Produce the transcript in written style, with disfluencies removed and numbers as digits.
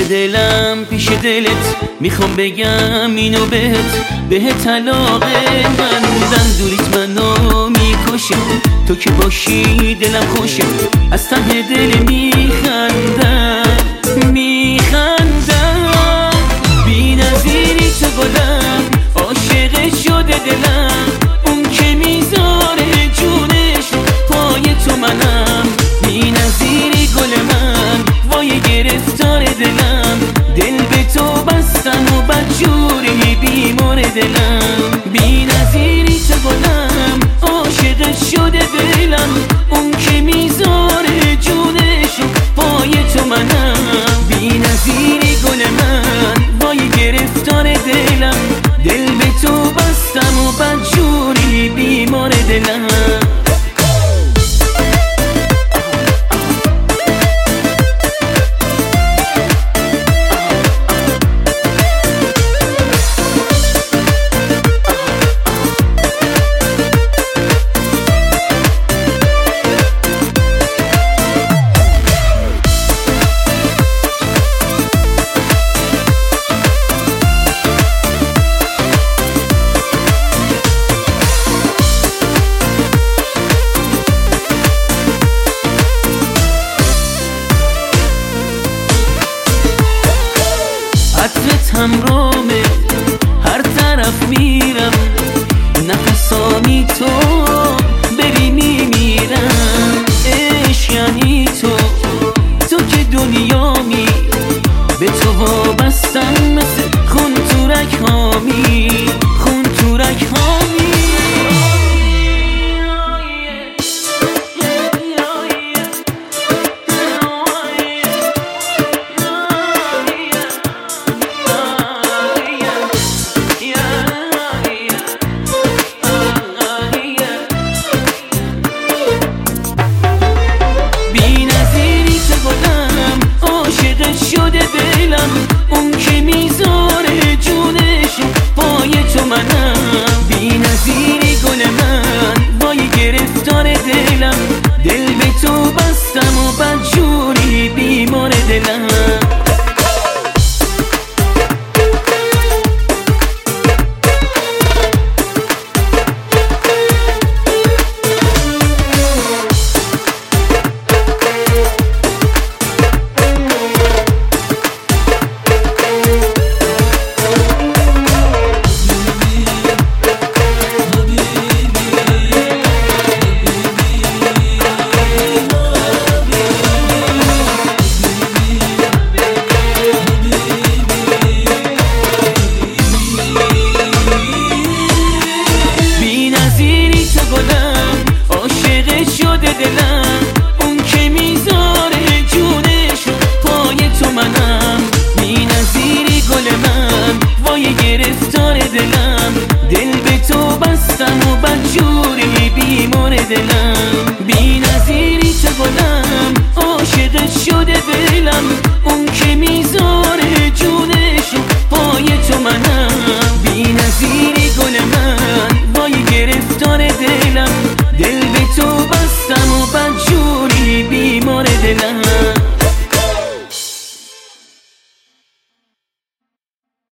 دلم پیش دلت میخوام بگم اینو بهت علاقه من بودم. دوریت منو میکشه، تو که باشی دلم خوشه، از ته دل میخندم بی نظیری تو گلم، عاشق شده دلم، اون که میذاره جونش پای تو منم. بی نظیری گل من، وای گرفتار دلم، دل به تو بستم و بدجوری بیمار دلم. بی نظیری تو گلم، عاشق شده دلم، اون که میذاره جونش پای تو منم. بی نظیری گل من، وای گرفتار دلم، دل به تو بستم و بدجوری بیمار دلم. عطرت همرامه، هر طرف میرم، نفسانی تو بری میمیرم. عشق یعنی تو که دنیامی، به تو وابستم مثل خون تورک هامی، خون تورک هامی. شده دلم، اون که میذاره جونش پای تو منم. بی نظیری گل من، وای گرفتار دلم، دل به تو بستم و بدجوری بیمار دلم. عاشق شده دلم، اون که میذاره جونش پای تو منم. بی نظیری گل من، وای گرفتار دلم، دل به تو بستم و بدجوری بیمار دلم. بی نظیری تو گلم، عاشق شده دلم،